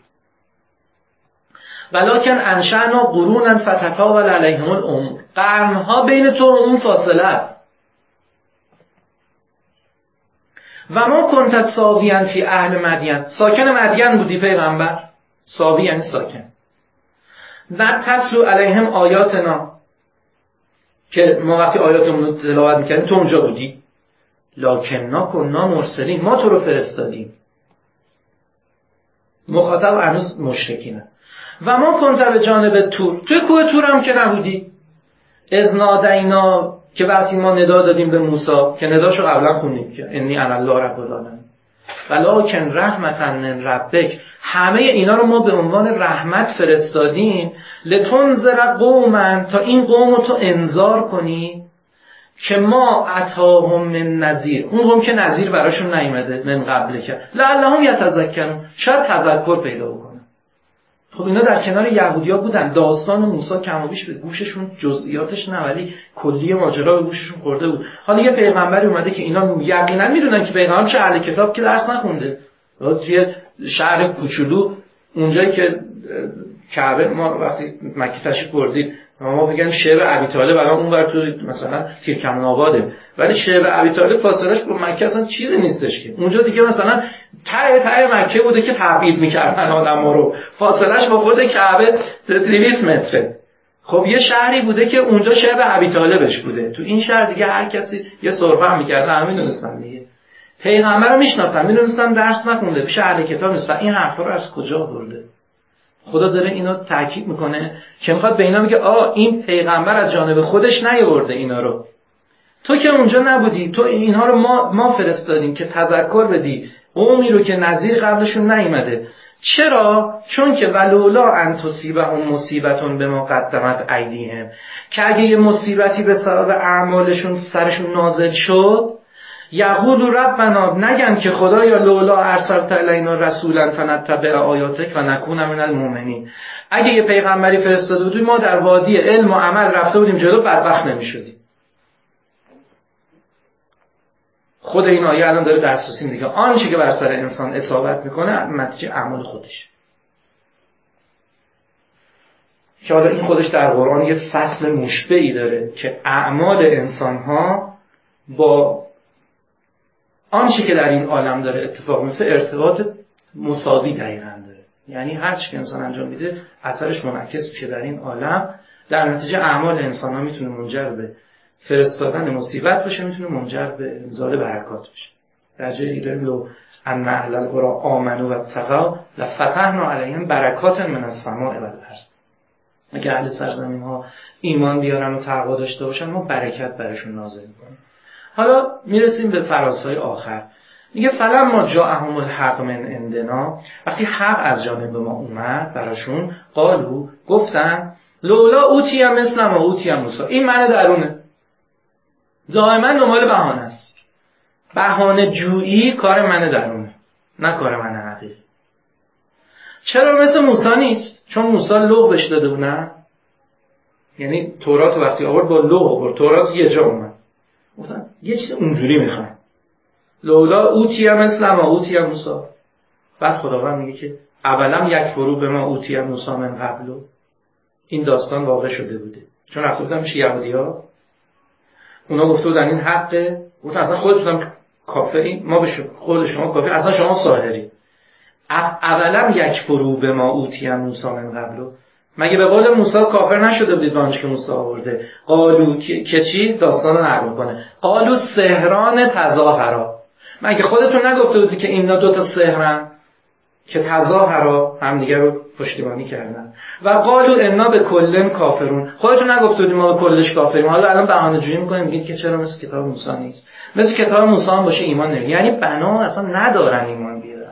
ولکن انشأنا قرونا فتطاول علیهم الامور، قرنها بین تو و اون فاصله است. و ما کنت ساویاً فی اهل مدین، ساکن مدین بودی پیغمبر. ساوی یعنی ساکن. نه تتلو علیهم آیاتنا، که ما وقتی آیاتمون رو تلاوت میکردیم تو اونجا بودی. لکننا کننا مرسلین، ما تو رو فرستادیم. مخاطب هنوز مشرکینه. و ما کنت به جانب تور، توی کوه تور هم که نبودی. اذ نادینا، که وقتی ما ندا دادیم به موسی، که نداشو قبلا خوندیم که انی انا الله رب العالمین. ولکن رحمتا من ربک، همه اینا رو ما به عنوان رحمت فرستادیم لتنذر قوما، تا این قوم رو تو انذار کنی که ما اتاهم من نذیر، اون قوم که نذیر براشون نیامده من قبل که لعلهم یتذکرون، شاید تذکر پیدا بکنن. خب اینا در کنار یهودیا بودن، داستان موسی کم و بیش به گوششون جزئیاتش نه ولی کلی ماجرا به گوششون خورده بود. حالا یه پیغمبری اومده که اینا یقینا میدونن که پیغمبر چه اهل کتاب که درس نخونده، توی شهر کوچولو اونجایی که کعبه، ما وقتی مکه تشریف بردید ما فکر کنیم شعر ابی طالب الان اونور تو مثلا تیرکمن آباده، ولی شعر ابی طالب فاصلهش با مکه اصلا چیزی نیستش که اونجا دیگه مثلا ته مکه بوده که تعبید میکردن آدما رو، فاصلهش با خود کعبه 200 متره. خب یه شهری بوده که اونجا شعر ابی طالبش بوده، تو این شهر دیگه هر کسی یه سرفه هم میکرده، همین دونستن دیگه. پیغمبر رو میشناختن، میدونستن درس نخونده، پیش اهل کتاب نیست. و این حرفا رو از کجا برده؟ خدا داره اینو تاکید میکنه که میخواد به اینا بگه این پیغمبر از جانب خودش نیاورده اینا رو، تو که اونجا نبودی، تو اینها رو ما فرستادیم که تذکر بدی قومی رو که نذیر قبلشون نیامده. چرا؟ چون که ولولا ان تصیبهم مصیبتون بما قدمت ایدیهم، که اگه یه مصیبتی به سبب اعمالشون سرشون نازل شد، یقول ربنا، نگن که خدایا لولا ارسلت الینا رسولا فنتبع آیاتک و نکون من المؤمنین، اگه یه پیغمبری فرستاده بودی ما در وادی علم و عمل رفته بودیم جلو، بدبخت نمیشدیم. خود این آیه الان داره دسترسی میده که آنچه که بر سر انسان اصابت میکنه نتیجه اعمال خودش، که حالا این خودش در قرآن یه فصل مشبعی داره که اعمال انسانها با آنچه که در این عالم داره اتفاق میفته ارتباط مساوی دقیقاً داره. یعنی هر چی که انسان انجام میده اثرش منعکس میشه در این عالم، در نتیجه اعمال انسان ها میتونه منجر به فرستادن مصیبت بشه، میتونه منجر به انزال برکات بشه. در جای دیگه لو ان اهل القرى آمنوا واتقوا لفتحنا علیهم برکات من السماء والارض، اگه اهل سرزمین ها ایمان بیارن و تقوا داشته باشن ما برکت براشون نازل می‌کنیم. حالا میرسیم به فرازهای آخر. میگه فلما جاءهم الحق من عندنا، وقتی حق از جانب ما اومد براشون، قالو، گفتن لولا اوتی مثل ما اوتی موسی، این من درونه. دائما دنبال بهانه است، بهانه جویی کار من درونه، نه کار من حقیقی. چرا مثل موسی نیست؟ چون موسی لوح بهش داده بود، نه؟ یعنی تورات وقتی آورد با لوح آورد، تورات یه جا اومد، گفتن یه چیز اونجوری میخوام، لولا اوتی مثل ما اوتی موسی. بعد خداوند میگه که اولم یکفروا بما اوتی موسی من قبل، این داستان واقع شده بوده، چون رفته بودن میشه یهودی‌ها، اونا گفته بودن این حقه، گفتن اصلا خودتون کافرین، ما به خود شما کافر، اصلا شما ساحری. اولم یکفروا بما اوتی موسی من قبل، مگه به قول موسی کافر نشده بودید با آنچه که موسی آورده؟ قالو که چی؟ داستان رو نقل کنه. قالو سحران تظاهرا، مگه خودتون نگفته بودید که اینا دوتا سحرن که تظاهرا همدیگه رو پشتیبانی کردن؟ و قالو انا به کلن کافرون، خودتون نگفته بودید ما به کلش کافریم؟ حالا الان بهانه جویی میکنیم میگید که چرا مثل کتاب موسی نیست؟ مثل کتاب موسی هم باشه ایمان نمیاره، یعنی بنا اصلا ندارن ایمان بیارن.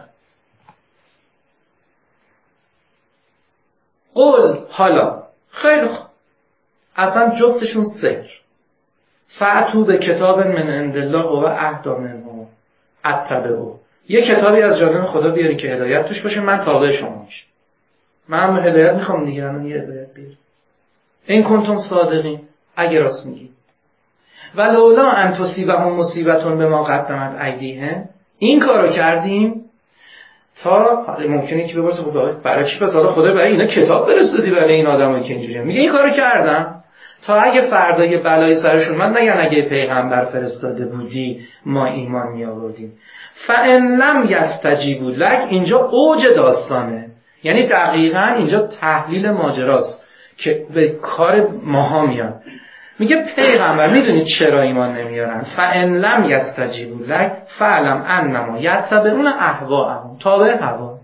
قول حالا خیلی خوب، اصلا جفتشون سحر. فأتوا به کتاب من عند الله و اهدی منه اتبعوا، یه کتابی از جانب خدا بیاری که هدایت توش باشه، من تابع شما میشم. من هم هدایت میخوام دیگه، الان یه هدایت بیاری. این کنتم صادقین، اگه راست میگی. ولولا ان تصیبهم مصیبتون بما قدمت ایدیهم، این کارو کردیم تا ممکنه که بپرسه خب برای چی پس حالا خدا برای اینا کتاب فرستادی برای این آدمایی که اینجوریه؟ میگه این کارو کردم تا اگه فردا یه بلای سرشون من نگن اگه پیغمبر فرستاده بودی ما ایمان می آوردیم. فان لم یستجیبوا لک، اینجا اوج داستانه، یعنی دقیقاً اینجا تحلیل ماجراست که به کار ماها میاد. میگه پیغمبر میدونید چرا ایمان نمیارن؟ فان لم یستجیبوا لک فعلم انما یتبعون اهواءهم، تابع هوا.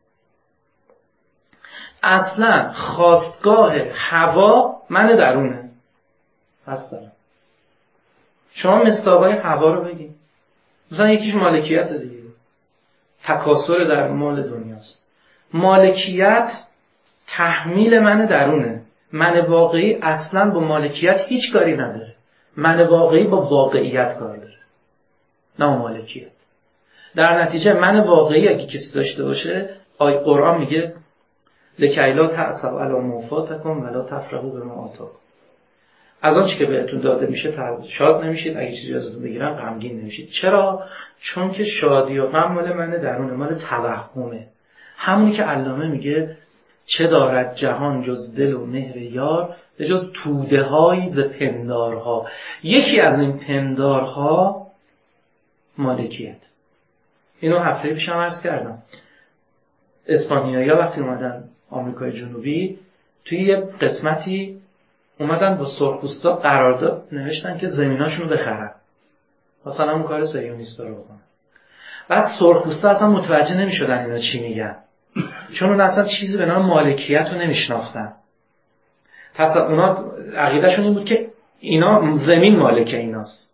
اصلا خواستگاه هوا من درونه هستم. شما مصداقای هوا رو بگید، مثلا یکیش مالکیت دیگه، تکاسل در مال دنیاست. مالکیت تحمیل من درونه. من واقعی اصلا با مالکیت هیچ کاری نداره. من واقعی با واقعیت کار داره، نه مالکیت. در نتیجه من واقعی اگه کسی داشته باشه، قرآن میگه لکی لا تأسوا علی ما فاتکم ولا تفرحوا بما آتاکم. از آن چی که بهتون داده میشه شاد نمیشید، اگه چیزی ازتون بگیرن غمگین نمیشید. چرا؟ چون که شادی و غم مال من درونه، مال توهمه. همونی که علامه میگه چه دارد جهان جز دل و مهر یار، به جز توده هایی ز پندارها. یکی از این پندارها مالکیت. اینو هفته پیشم عرض کردم. اسپانیایی‌ها وقتی اومدن آمریکای جنوبی، توی یه قسمتی اومدن با سرخپوستا قرارداد نوشتن که زمیناشونو بخرن، مثلا اون کار صهیونیستا رو بکنن. بعد سرخپوستا اصلا متوجه نمیشدن اینا چی میگن، چون اون اصلا چیزی به نام مالکیت رو نمیشناختن. اونا عقیدهشون این بود که اینا زمین مالک ایناست،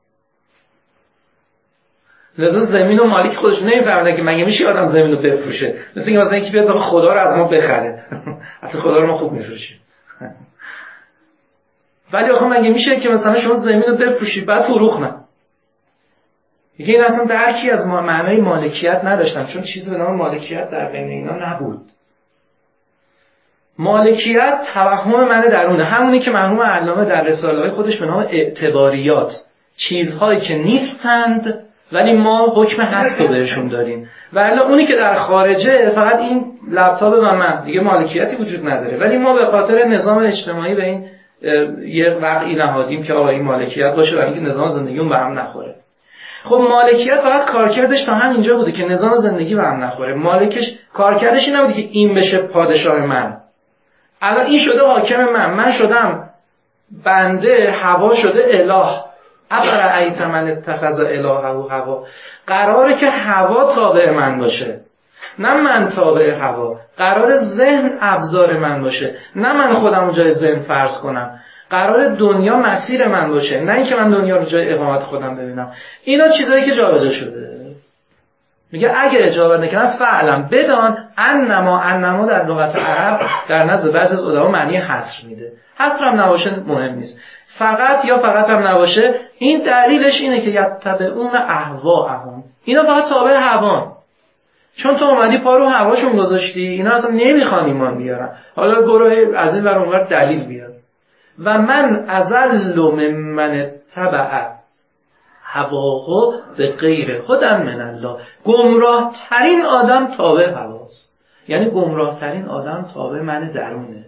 لذا زمین و مالک خودش نمیفهمن که مگه میشه آدم زمین رو بفروشه. مثل اینکه مثلا یکی بیاد بگه خدا رو از ما بخره. حتی خدا رو ما خوب میفروشیم. ولی آخه مگه میشه که مثلا شما زمین رو بفروشید بعد فروختن؟ میگه این اصلا درکی از معنای مالکیت نداشتن، چون چیزی به نام مالکیت در بین اینا نبود. مالکیت توهم من درونه، همونی که مرحوم علامه در رساله‌های خودش به نام اعتباریات، چیزهایی که نیستند ولی ما حکم هست رو بهشون داریم. ولی اونی که در خارجه، فقط این لپتاپ من دیگه مالکیتی وجود نداره، ولی ما به خاطر نظام اجتماعی به این یه وقعی نهادیم که آقا این مالکیت باشه برای اینکه نظام زندگیمون به هم نخوره. خب مالکیت فقط کارکردش تا همینجا بوده که نظام زندگی به هم نخوره. مالکش کارکردش این نبوده که این بشه پادشاه من. الان این شده حاکم من شدم بنده، هوا شده اله. افرأیت من اتخذ الهه هوا. قراره که هوا تابع من باشه، نه من تابع هوا. قرار ذهن ابزار من باشه، نه من خودم رو جای ذهن فرض کنم. قرار دنیا مسیر من باشه، نه اینکه من دنیا رو جای اقامت خودم ببینم. اینا چیزایی که جابجا شده. میگه اگه اجابت نکنم فعلا بدان انما در لغت عرب در نزد بعضی از علما معنی حصر میده. حصر هم نباشه مهم نیست، فقط یا فقط هم نباشه. این دلیلش اینه که یتبعون اهواءهم، اینا فقط تابع هوان. چون تو اومدی پا رو هواشون گذاشتی، اینا اصلا نمیخوان ایمان بیارن. حالا برو از این ور اون ور دلیل بیار. و من اضل ممن اتبع هواه به غیر هدی من الله. گمراه ترین آدم تابع هواست، یعنی گمراه ترین آدم تابع من درونه.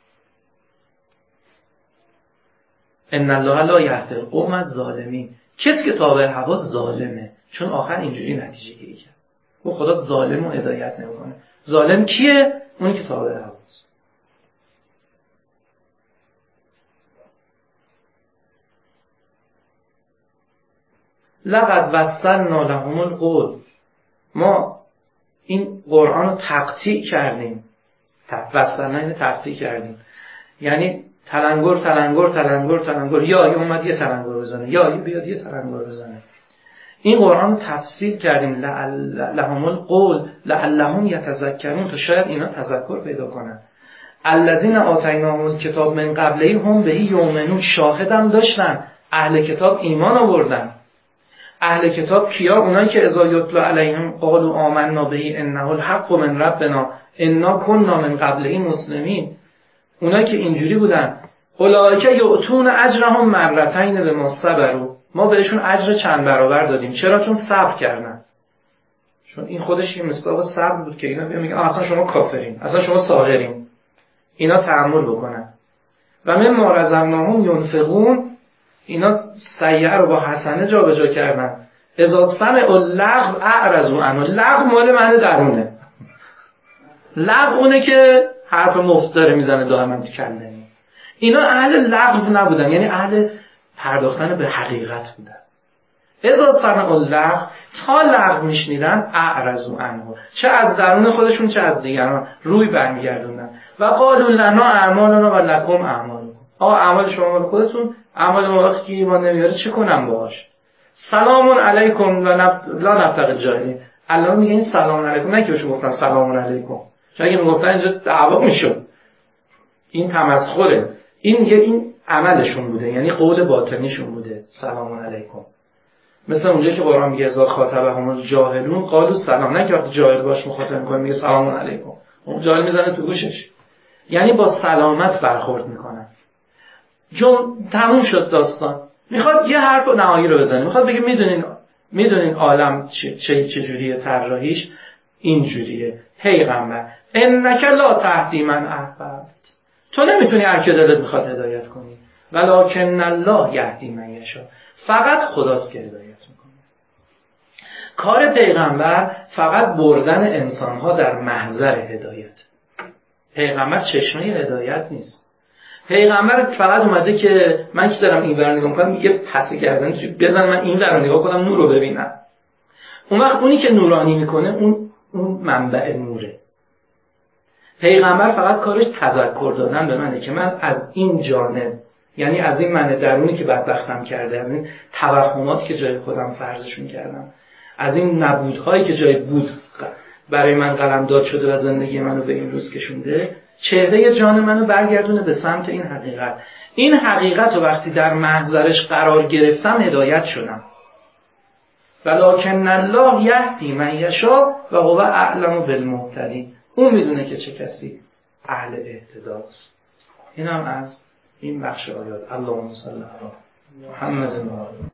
ان الله لا یهدی القوم الظالمین. کسی که تابع هواست ظالمه، چون آخر اینجوری نتیجه گیری کرد. و خدا ظالم رو هدایت نمیکنه. ظالم کیه؟ اونی که تابع هواست. لقد وصلنا لهم القول. ما این قرآن رو تقطیع کردیم. وصلنا یعنی تقطیع کردیم، یعنی تلنگر. یا اومد یه تلنگر بزنه، یا بیاد یه تلنگر بزنه. این قرآن رو تفصیل کردیم. لهم القول لعلهم یتذکرون، تا شاید اینا تذکر پیدا کنن. الذین آتیناهم الکتاب من قبله هم به یؤمنون. شاهدم داشتن، اهل کتاب ایمان آوردن. اهل کتاب کیا؟ اونایی که اذا یتلا علیهم قالوا آمنا به انه الحق من ربنا انا كنا من قبله مسلمین. اونایی که اینجوری بودن، اولئک یؤتون اجرهم مرتین بما صبروا. ما بهشون اجر چند برابر دادیم. چرا؟ چون صبر کردن. چون این خودش یه مصداق صبر بود که اینا میگن اصلا شما کافرین، اصلا شما ساحرین. اینا تحمل بکنن. و مما رزقناهم ینفقون. اینا سیئه رو با حسنه جابجا کردن. اذا سمعوا اللغو اعرضوا عنه. لغو مال من درونه. لغو اونه که حرف مفت داره میزنه دائما تو کله. اینا اهل لغو نبودن، یعنی اهل پرداختن به حقیقت بودن. اذا سمعوا اللغو، تا لغو میشنیدن اعرضوا عنه، چه از درون خودشون چه از دیگران روی برمیگردوندن. و قالوا لنا اعمالنا و لکم اعمالکم. اعمال شما مال خودتون، اعمال ما وقتی که ایمان نمیاره چه کنم باهاش. سلام علیکم و لا نبتغی الجاهلین. الله میگه این سلام علیکم، نه که بهشون گفتن سلام علیکم، چون اگه میگفتن اینجا دعوا میشد. این تمسخره. این میگه این عملشون بوده، یعنی قول باطنیشون بوده سلام علیکم. مثل اونجا که قرآن میگه اذا خاطبهم الجاهلون قالوا سلام، نه که وقتی جاهل باش مخاطب میکنه میگه سلام علیکم، اون جاهل میزنه تو گوشش، یعنی با سلامت برخورد میکنن. تموم شد داستان. میخواد یه حرف نهایی رو بزنه، میخواد بگه میدونین عالم چه جوریه، طراحیش این جوریه. پیغمبر انک لا تهدی من احببت، تو نمیتونی هر کی دلت میخواد هدایت کنی، ولکن الله یهدی من یشاء، فقط خداست که هدایت میکنه. کار پیغمبر فقط بردن انسانها در محضر هدایت. پیغمبر چشمه هدایت نیست. پیغمبر فقط اومده که من که دارم این ور نگاه میکنم یه پس گردن بزن من این ور نگاه کنم نور رو ببینم. اون وقت اونی که نورانی میکنه اون منبع نوره. پیغمبر فقط کارش تذکر دادن به منه که من از این جانب، یعنی از این من درونی که بدبختم کرده، از این توهماتی که جای خودم فرضشون کردم، از این نبودهایی که جای بود برای من قلمداد شده و زندگی منو به این روز کشونده، چهره جان منو برگردونه به سمت این حقیقت. این حقیقت رو وقتی در محضرش قرار گرفتم هدایت شدم. ولکن الله یهدی من یشاء و هو اعلم بالمهتدین. اون میدونه که چه کسی اهل اهتداست. اینم از این بخش آیات. اللهم صل علی محمد و آله